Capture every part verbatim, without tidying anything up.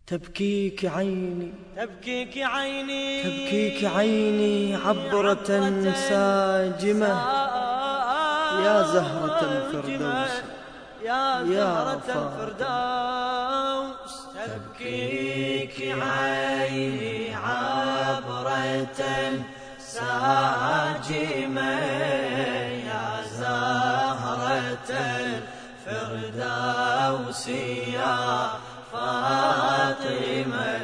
تبكيك عيني تبكيك عيني تبكيك عيني عبرة ساجمة يا زهرة الفردوس يا زهرة الفردوس. تبكيك عيني عبرة ساجمة يا زهرة الفردوس يا فاطمة.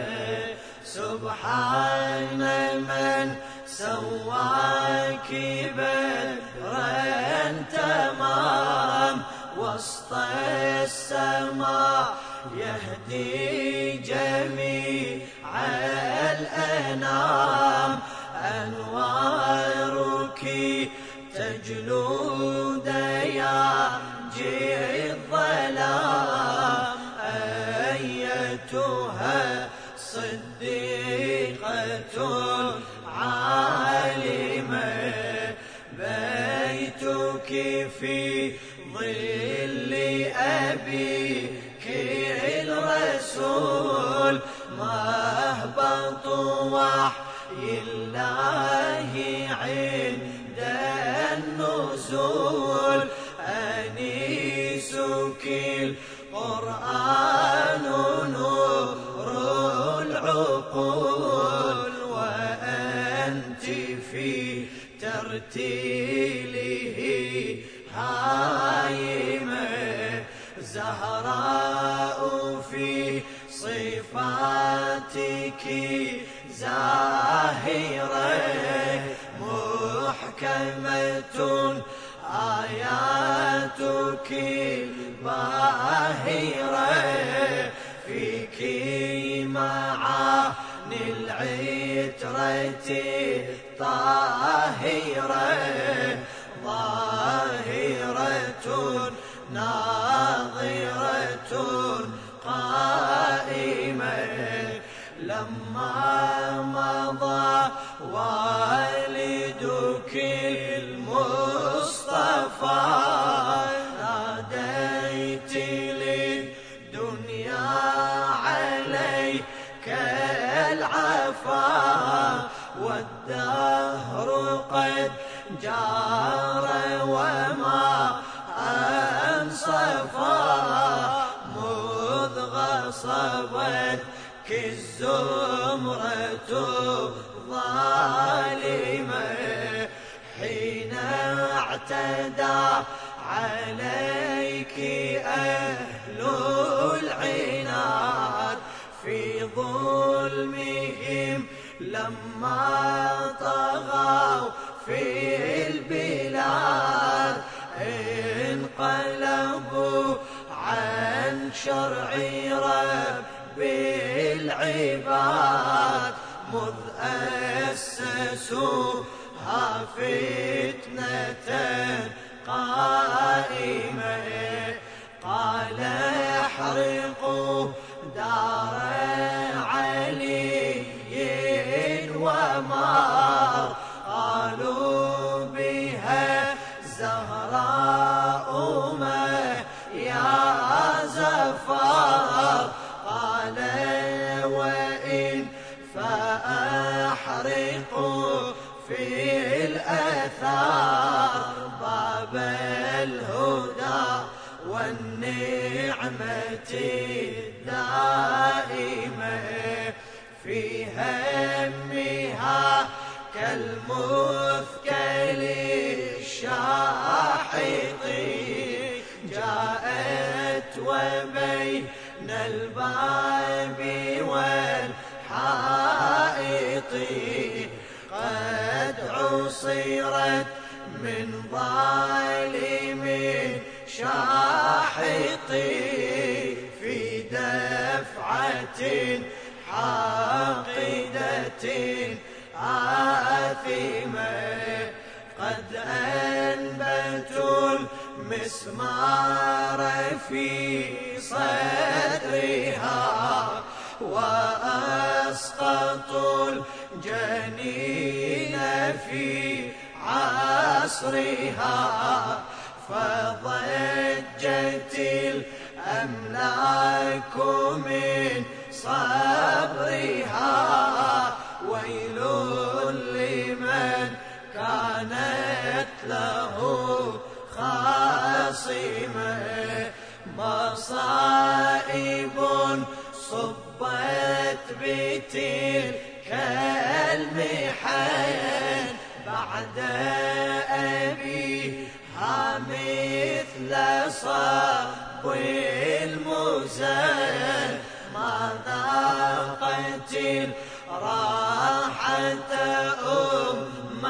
سبحان من سواك بدرا تمام وسط السماء يهدي جميع الأنام. أنوارك تجلو دياجي الظلام أيتها صديقة عالمة. بيتك في ظل أبيك الرسول مهبط وحي الله عند النزول. أنيسك القرآن نور العقول وأنت في ترتيله هايمة. زهراء في صفاتك زاهرة محكمة آياتك باهرة. فيك معاني العترة طاهرة ظاهرة ناظرة قائمة. لما مضى والدك المصطفى ناديت للدنيا عليك العفا. والدهر قد جار وما أنصفا مذ غصبتك الزمرة ظالمة. حين اعتدى عليك أهل العناد في ظلمهم لما طغوا في البلاد. انقلبوا عن شرع رب العباد مذ أسسوها فتنة قائمة. قال احرقوا دار علي ومار قالوا بها زهراء ما يا زفار. قال وإن فأحرقوا في الأثار باب الهدى والنعمة الدائمة. في همها كالمثقل الشاحط جاءت وبين الباب والحائط قد عصرت من ظالم شاحط في دفعة حاقدة آثمة. قد أنبتوا المسمار في صدرها وأسقطوا الجنين في عصرها. فضجت الأملاك من صبرها ويل لمن كانت له خاصمة مصائب صبت بتلك المحن بعد أبيها مثل صب المزن ما ذاقت الراحة أم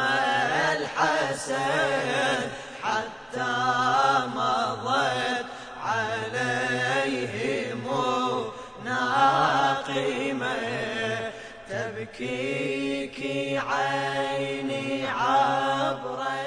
الحسن حتى مضت عليهم ناقمة تبكيك عيني عبر